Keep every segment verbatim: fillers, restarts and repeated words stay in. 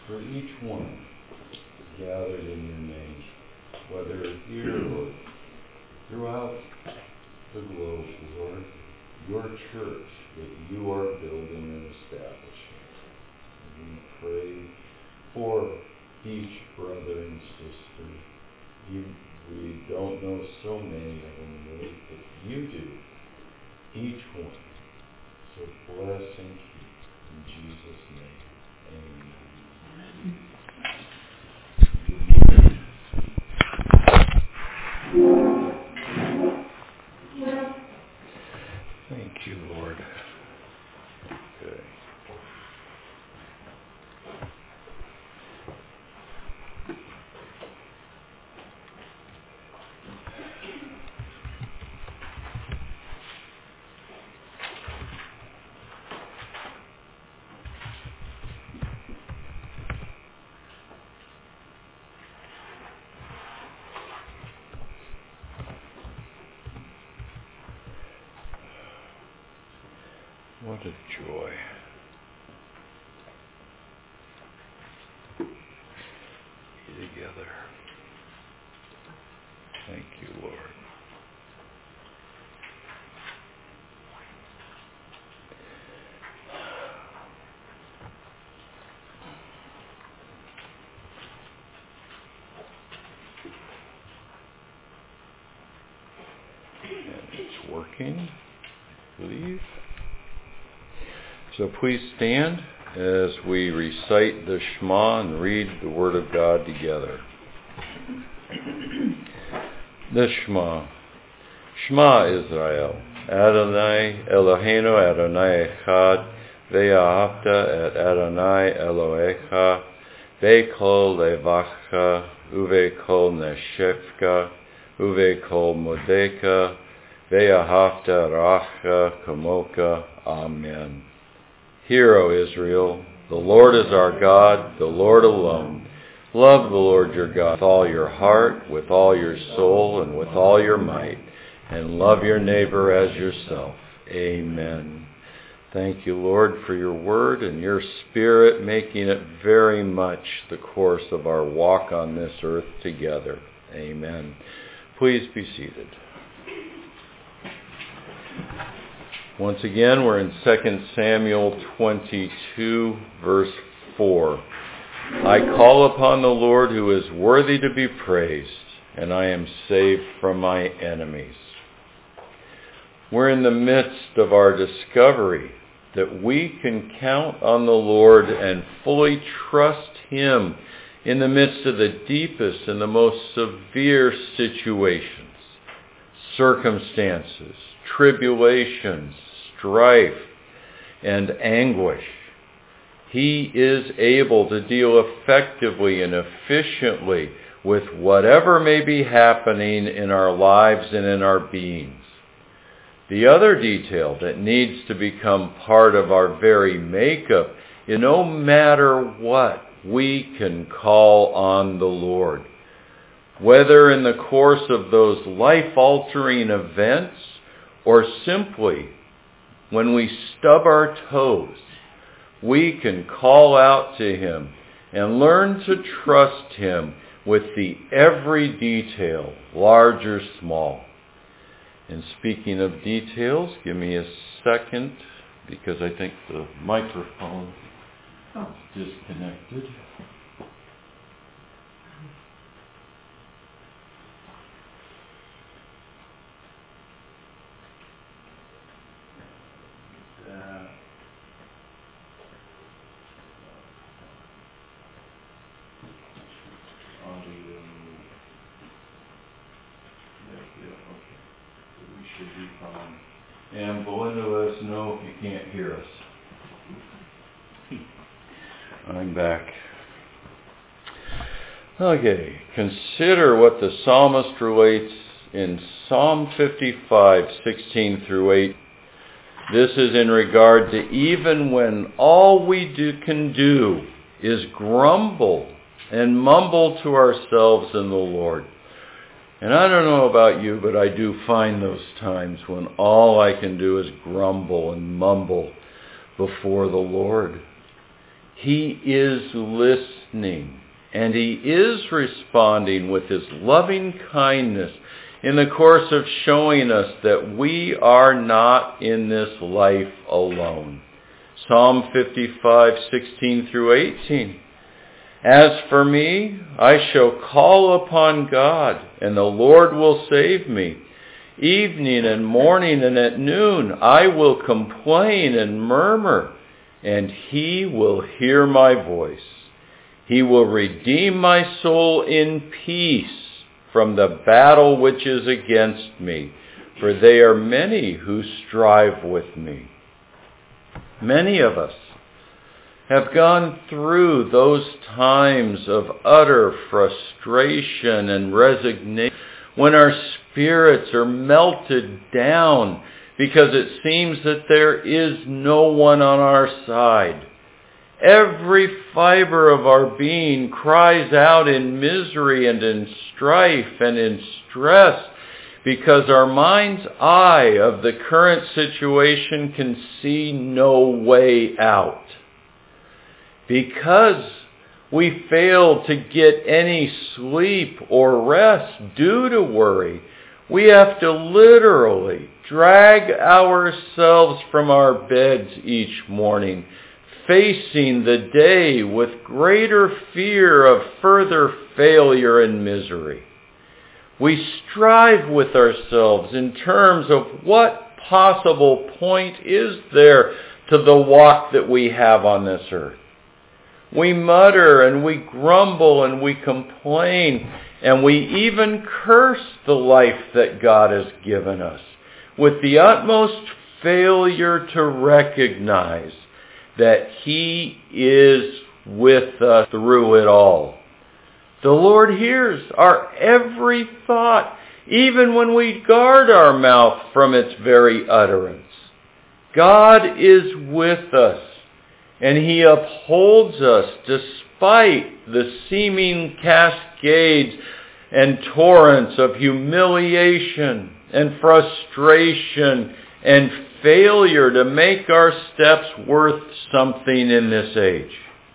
for each one gathered in your name, whether here or throughout the globe, Lord, your church that you are building and establishing. And we pray for each brother and sister. You, we don't know so many of them, Lord, but you do. Each one. So bless and keep. In Jesus' name, amen. Thank you, Lord. Okay. What a joy. Be together. Thank you, Lord. And it's working, I believe. So please stand as we recite the Shema and read the Word of God together. The Shema. Shema Israel. Adonai Eloheinu Adonai Echad. Ve'ahavta et Adonai Elohecha. Ve'kol levacha. Uve'kol neshefka. Uve'kol modeka. Ve'ahavta racha kamoka. Amen. Hear, O Israel, the Lord is our God, the Lord alone. Love the Lord your God with all your heart, with all your soul, and with all your might, and love your neighbor as yourself. Amen. Thank you, Lord, for your word and your spirit, making it very much the course of our walk on this earth together. Amen. Please be seated. Once again, we're in Second Samuel twenty-two, verse four. I call upon the Lord who is worthy to be praised, and I am saved from my enemies. We're in the midst of our discovery that we can count on the Lord and fully trust Him in the midst of the deepest and the most severe situations, circumstances, tribulations, strife, and anguish. He is able to deal effectively and efficiently with whatever may be happening in our lives and in our beings. The other detail that needs to become part of our very makeup is no matter what, we can call on the Lord. Whether in the course of those life-altering events or simply when we stub our toes, we can call out to Him and learn to trust Him with the every detail, large or small. And speaking of details, give me a second because I think the microphone is disconnected. And Belinda, let us know if you can't hear us. I'm back. Okay, consider what the psalmist relates in Psalm fifty-five, sixteen through eight. This is in regard to even when all we do, can do is grumble and mumble to ourselves in the Lord. And I don't know about you, but I do find those times when all I can do is grumble and mumble before the Lord. He is listening, and He is responding with His loving kindness in the course of showing us that we are not in this life alone. Psalm fifty-five, sixteen through eighteen. As for me, I shall call upon God, and the Lord will save me. Evening and morning and at noon I will complain and murmur, and He will hear my voice. He will redeem my soul in peace from the battle which is against me, for they are many who strive with me. Many of us have gone through those times of utter frustration and resignation when our spirits are melted down because it seems that there is no one on our side. Every fiber of our being cries out in misery and in strife and in stress because our mind's eye of the current situation can see no way out. Because we fail to get any sleep or rest due to worry, we have to literally drag ourselves from our beds each morning, facing the day with greater fear of further failure and misery. We strive with ourselves in terms of what possible point is there to the walk that we have on this earth. We mutter and we grumble and we complain and we even curse the life that God has given us with the utmost failure to recognize that He is with us through it all. The Lord hears our every thought, even when we guard our mouth from its very utterance. God is with us, and He upholds us despite the seeming cascades and torrents of humiliation and frustration and failure to make our steps worth something in this age.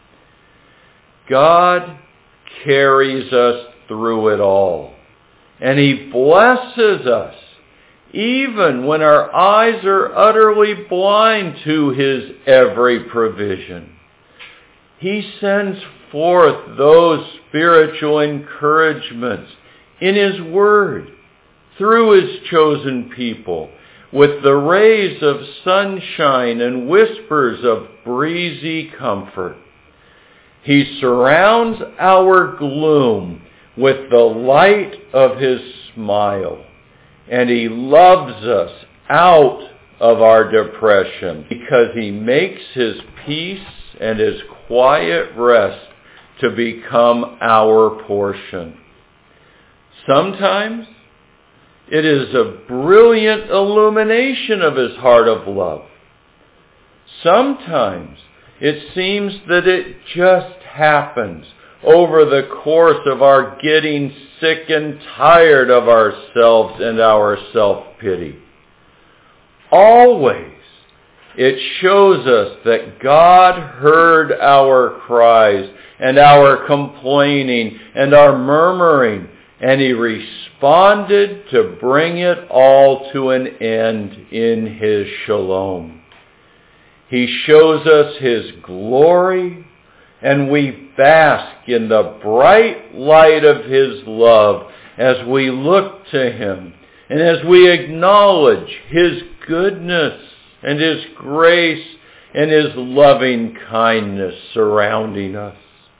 God carries us through it all, and He blesses us even when our eyes are utterly blind to His every provision. He sends forth those spiritual encouragements in His Word through His chosen people with the rays of sunshine and whispers of breezy comfort. He surrounds our gloom with the light of His smile, and He loves us out of our depression because He makes His peace and His quiet rest to become our portion. Sometimes it is a brilliant illumination of His heart of love. Sometimes it seems that it just happens over the course of our getting sick and tired of ourselves and our self-pity. Always it shows us that God heard our cries and our complaining and our murmuring, and He responded to bring it all to an end in His shalom. He shows us His glory, and we bask in the bright light of His love as we look to Him and as we acknowledge His goodness and His grace and His loving kindness surrounding us.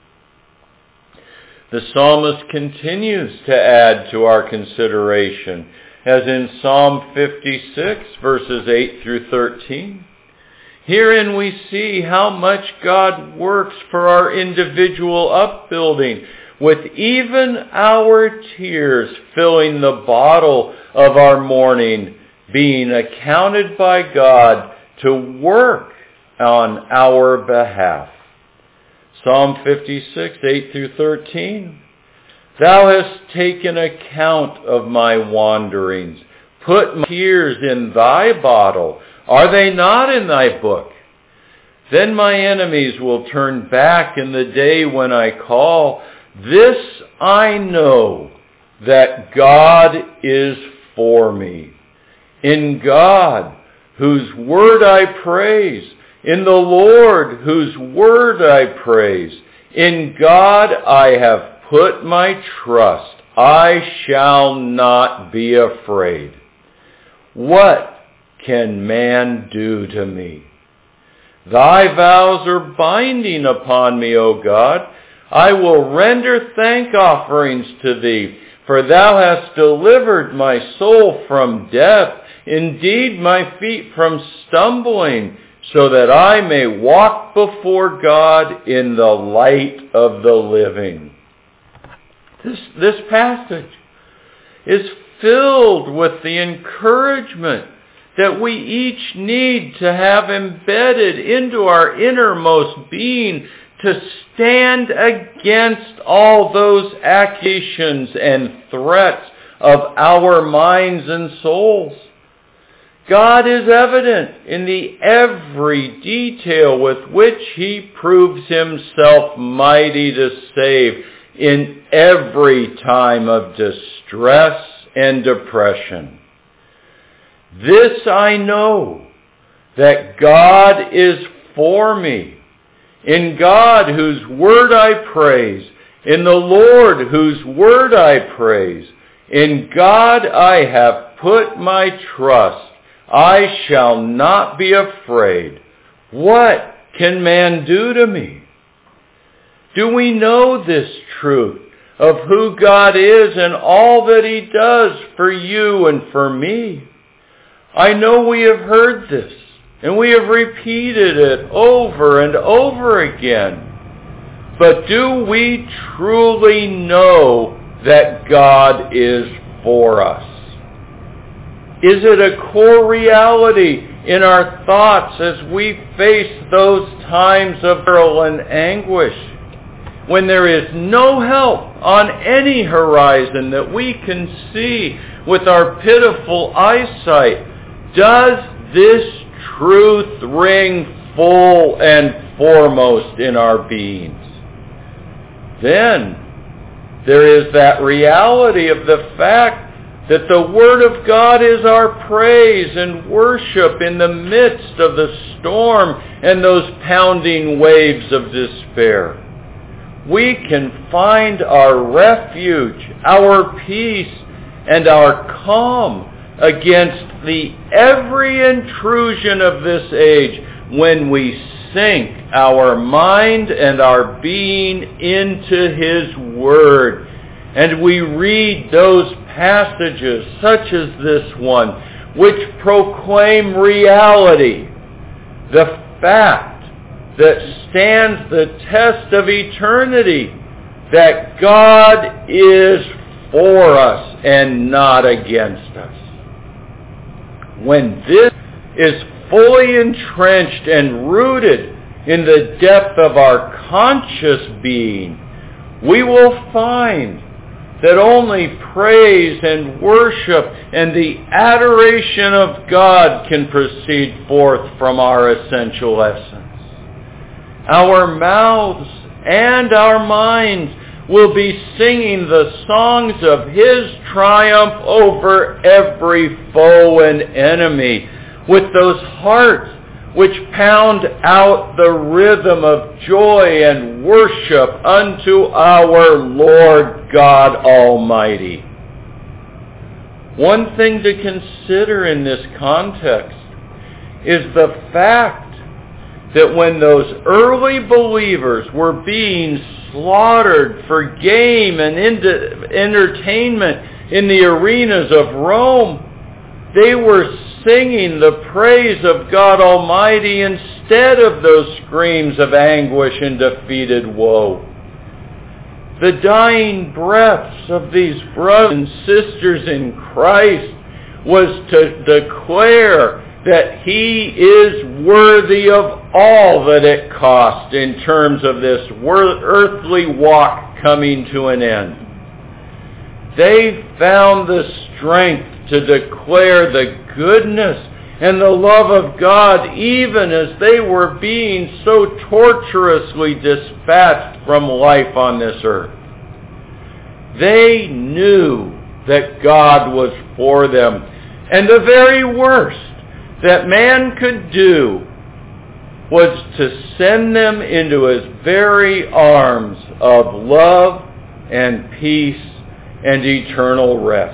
The psalmist continues to add to our consideration, as in Psalm fifty-six, verses eight through thirteen. Herein we see how much God works for our individual upbuilding, with even our tears filling the bottle of our mourning, being accounted by God to work on our behalf. Psalm fifty-six, eight through thirteen. Thou hast taken account of my wanderings. Put my tears in thy bottle. Are they not in thy book? Then my enemies will turn back in the day when I call. This I know, that God is for me. In God, whose word I praise. In the Lord, whose word I praise. In God I have put my trust. I shall not be afraid. What can man do to me? Thy vows are binding upon me, O God. I will render thank offerings to thee, for thou hast delivered my soul from death, indeed my feet from stumbling, so that I may walk before God in the light of the living. This, this passage is filled with the encouragement that we each need to have embedded into our innermost being to stand against all those accusations and threats of our minds and souls. God is evident in the every detail with which he proves himself mighty to save in every time of distress and depression. This I know, that God is for me. In God, whose word I praise. In the Lord, whose word I praise. In God I have put my trust. I shall not be afraid. What can man do to me? Do we know this truth of who God is and all that he does for you and for me? I know we have heard this, and we have repeated it over and over again. But do we truly know that God is for us? Is it a core reality in our thoughts as we face those times of peril and anguish, when there is no help on any horizon that we can see with our pitiful eyesight? Does this truth ring full and foremost in our beings? Then there is that reality of the fact that the Word of God is our praise and worship in the midst of the storm and those pounding waves of despair. We can find our refuge, our peace, and our calm against the every intrusion of this age when we sink our mind and our being into his Word, and we read those passages such as this one which proclaim reality, the fact that stands the test of eternity, that God is for us and not against us. When this is fully entrenched and rooted in the depth of our conscious being, we will find that only praise and worship and the adoration of God can proceed forth from our essential essence. Our mouths and our minds will be singing the songs of his triumph over every foe and enemy, with those hearts which pound out the rhythm of joy and worship unto our Lord God Almighty. One thing to consider in this context is the fact that when those early believers were being slaughtered for game and entertainment in the arenas of Rome, they were singing the praise of God Almighty instead of those screams of anguish and defeated woe. The dying breaths of these brothers and sisters in Christ was to declare that he is worthy of all that it cost in terms of this earthly walk coming to an end. They found the strength to declare the goodness and the love of God, even as they were being so torturously dispatched from life on this earth. They knew that God was for them, and the very worst that man could do was to send them into his very arms of love and peace and eternal rest.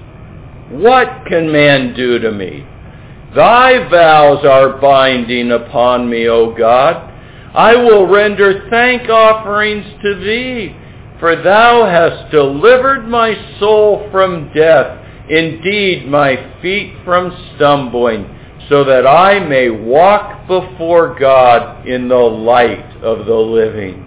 What can man do to me? Thy vows are binding upon me, O God. I will render thank offerings to thee, for thou hast delivered my soul from death, indeed my feet from stumbling, so that I may walk before God in the light of the living.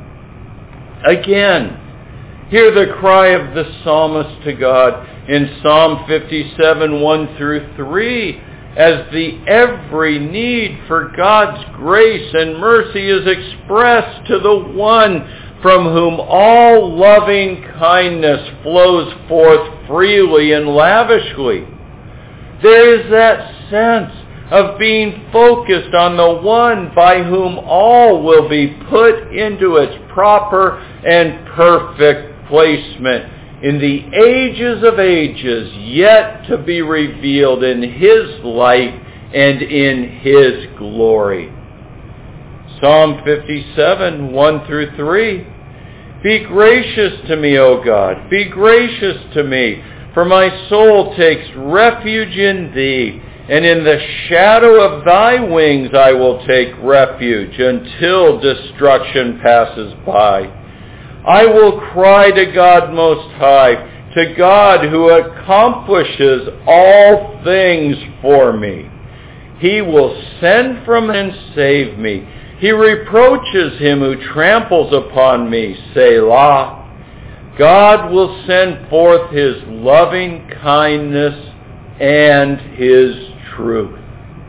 Again, hear the cry of the psalmist to God in Psalm fifty-seven, one through three, as the every need for God's grace and mercy is expressed to the one from whom all loving kindness flows forth freely and lavishly. There is that sense of being focused on the one by whom all will be put into its proper and perfect placement in the ages of ages, yet to be revealed in his light and in his glory. Psalm fifty-seven, one through three. Be gracious to me, O God, be gracious to me, for my soul takes refuge in thee, and in the shadow of thy wings I will take refuge until destruction passes by. I will cry to God Most High, to God who accomplishes all things for me. He will send from and save me. He reproaches him who tramples upon me, Selah. God will send forth his loving kindness and his truth.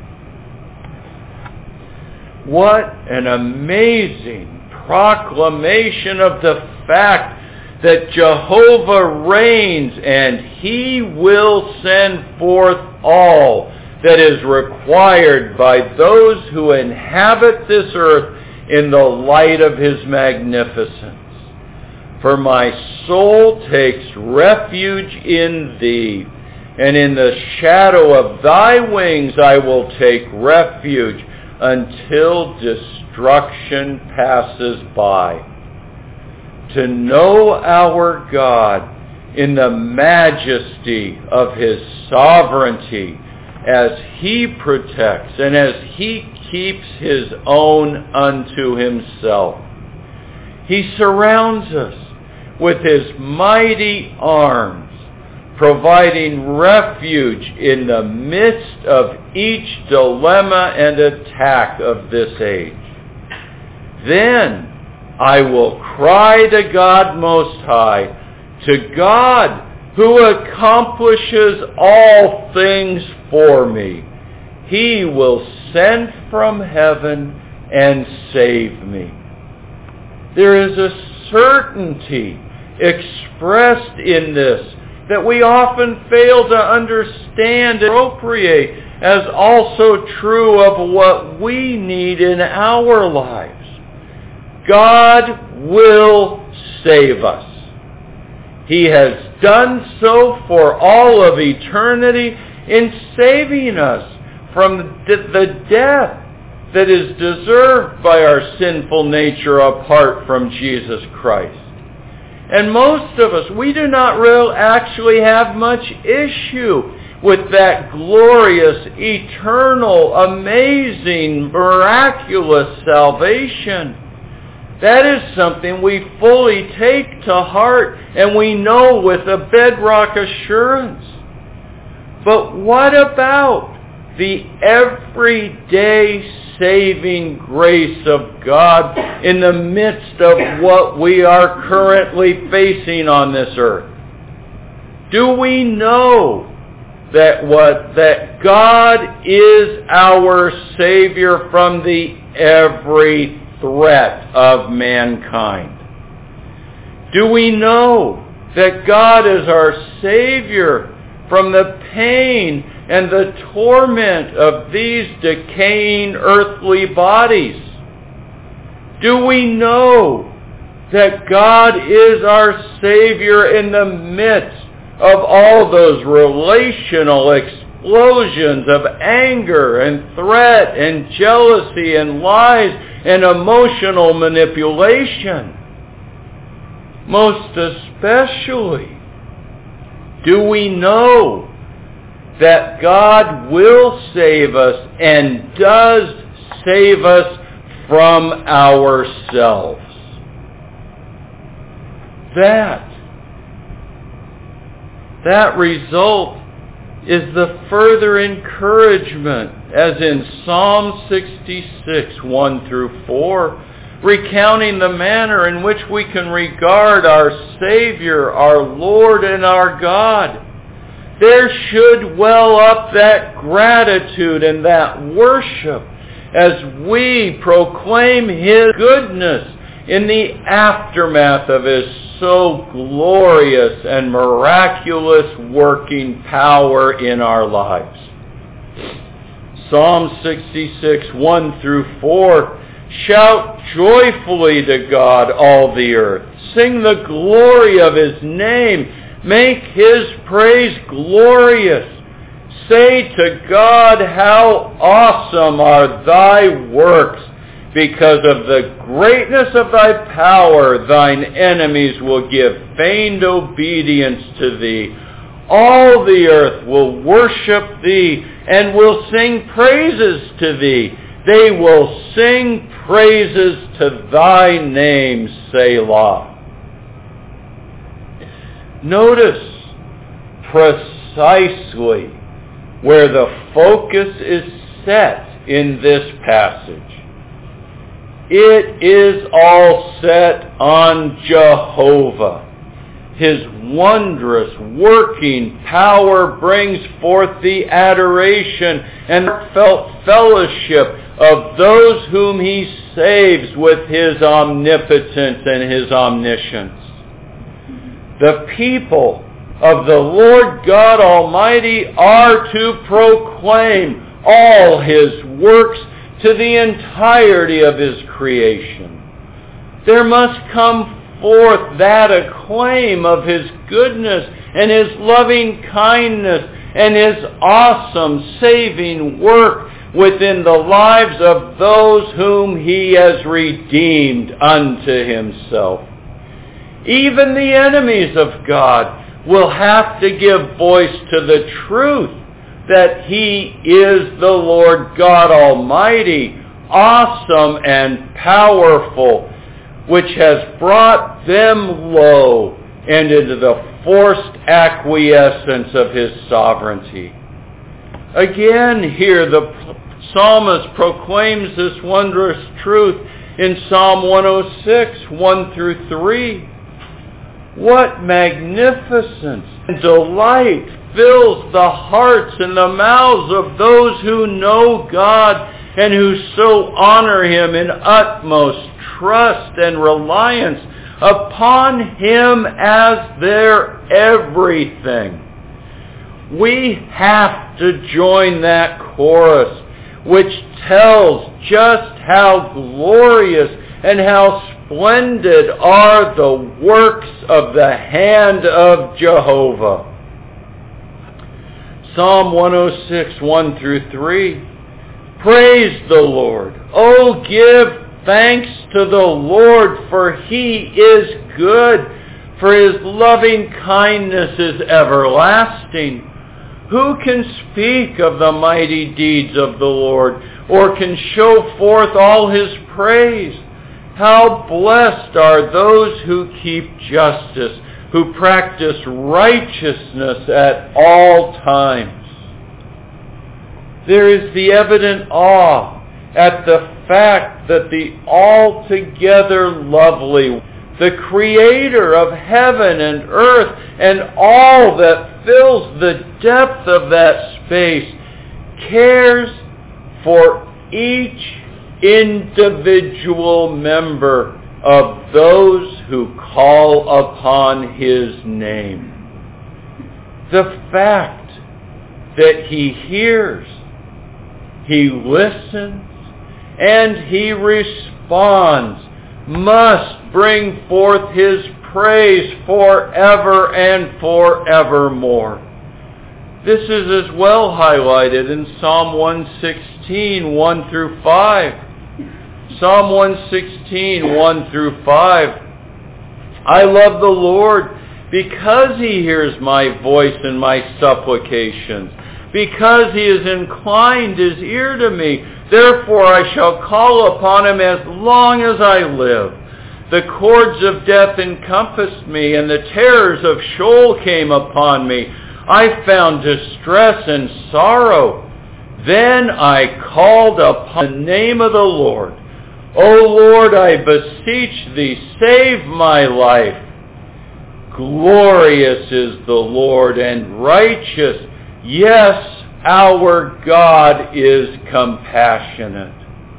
What an amazing proclamation of the fact that Jehovah reigns and he will send forth all that is required by those who inhabit this earth in the light of his magnificence. For my soul takes refuge in thee, and in the shadow of thy wings I will take refuge until destruction passes by. To know our God in the majesty of his sovereignty, as he protects and as he keeps his own unto himself. He surrounds us with his mighty arms, providing refuge in the midst of each dilemma and attack of this age. Then I will cry to God Most High, to God who accomplishes all things for me. He will send from heaven and save me. There is a certainty expressed in this that we often fail to understand and appropriate as also true of what we need in our lives. God will save us. He has done so for all of eternity in saving us from the death that is deserved by our sinful nature apart from Jesus Christ. And most of us, we do not really actually have much issue with that glorious, eternal, amazing, miraculous salvation. That is something we fully take to heart and we know with a bedrock assurance. But what about the everyday saving grace of God in the midst of what we are currently facing on this earth? Do we know that what that God is our Savior from the every threat of mankind? Do we know that God is our Savior from the pain and the torment of these decaying earthly bodies? Do we know that God is our Savior in the midst of all those relational explosions of anger and threat and jealousy and lies and emotional manipulation? Most especially, do we know that God will save us and does save us from ourselves? That, that result is the further encouragement, as in Psalm sixty-six, one through four, recounting the manner in which we can regard our Savior, our Lord, and our God. There should well up that gratitude and that worship as we proclaim His goodness in the aftermath of His so glorious and miraculous working power in our lives. Psalm sixty-six, one through four, shout joyfully to God, all the earth. Sing the glory of His name. Make His praise glorious. Say to God, how awesome are Thy works. Because of the greatness of Thy power, Thine enemies will give feigned obedience to Thee. All the earth will worship Thee and will sing praises to Thee. They will sing praises to Thy name, Selah. Notice precisely where the focus is set in this passage. It is all set on Jehovah. His wondrous working power brings forth the adoration and felt fellowship of those whom He saves with His omnipotence and His omniscience. The people of the Lord God Almighty are to proclaim all His works to the entirety of His creation. There must come forth that acclaim of His goodness and His loving kindness and His awesome saving work within the lives of those whom He has redeemed unto Himself. Even the enemies of God will have to give voice to the truth that He is the Lord God Almighty, awesome and powerful, which has brought them low and into the forced acquiescence of His sovereignty. Again here the psalmist proclaims this wondrous truth in Psalm one oh six, one through three. What magnificence and delight fills the hearts and the mouths of those who know God and who so honor Him in utmost trust and reliance upon Him as their everything. We have to join that chorus which tells just how glorious and how splendid are the works of the hand of Jehovah. Psalm one oh six, one through three. Praise the Lord. Oh, give thanks to the Lord, for He is good, for His loving kindness is everlasting. Who can speak of the mighty deeds of the Lord, or can show forth all His praise? How blessed are those who keep justice, who practice righteousness at all times. There is the evident awe at the fact that the altogether lovely, the Creator of heaven and earth and all that fills the depth of that space, cares for each individual member of those who call upon His name. The fact that He hears, He listens, and He responds, must bring forth His praise forever and forevermore. This is as well highlighted in Psalm one sixteen, one through five. Psalm one sixteen, one through five. I love the Lord because He hears my voice and my supplications, because He has inclined His ear to me. Therefore I shall call upon Him as long as I live. The cords of death encompassed me, and the terrors of Sheol came upon me. I found distress and sorrow. Then I called upon the name of the Lord. O Lord, I beseech Thee, save my life. Glorious is the Lord and righteous. Yes, our God is compassionate.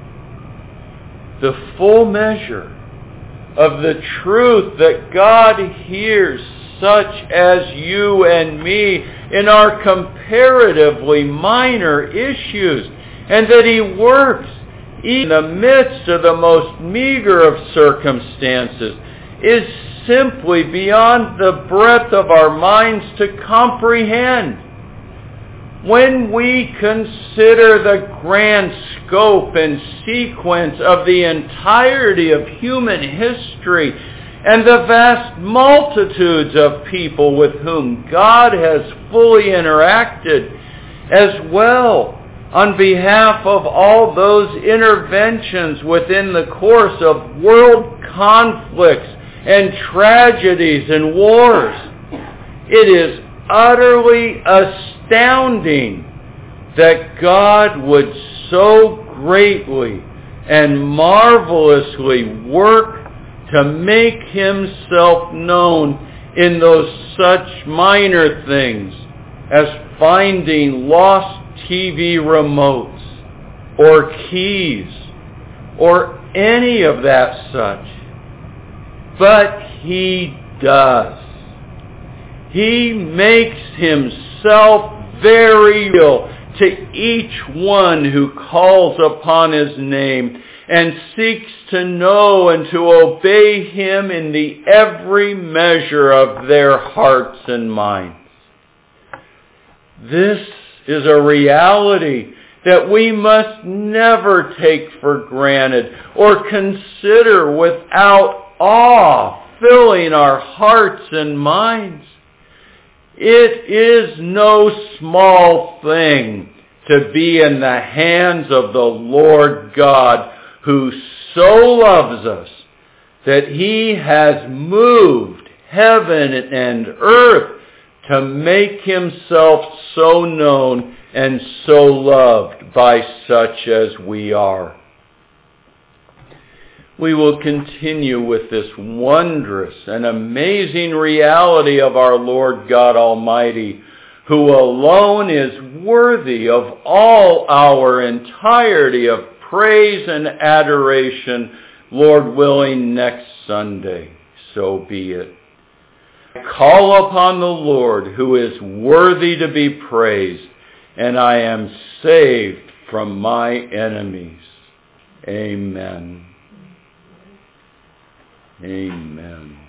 The full measure of the truth that God hears such as you and me in our comparatively minor issues, and that He works in the midst of the most meager of circumstances, is simply beyond the breadth of our minds to comprehend. When we consider the grand scope and sequence of the entirety of human history and the vast multitudes of people with whom God has fully interacted, as well on behalf of all those interventions within the course of world conflicts and tragedies and wars, it is utterly astounding that God would so greatly and marvelously work to make Himself known in those such minor things as finding lost T V remotes or keys or any of that such. But He does. He makes Himself very real to each one who calls upon His name and seeks to know and to obey Him in the every measure of their hearts and minds. This is a reality that we must never take for granted or consider without awe filling our hearts and minds. It is no small thing to be in the hands of the Lord God, who so loves us that He has moved heaven and earth to make Himself so known and so loved by such as we are. We will continue with this wondrous and amazing reality of our Lord God Almighty, who alone is worthy of all our entirety of praise and adoration, Lord willing, next Sunday. So be it. Call upon the Lord, who is worthy to be praised, and I am saved from my enemies. Amen. Amen.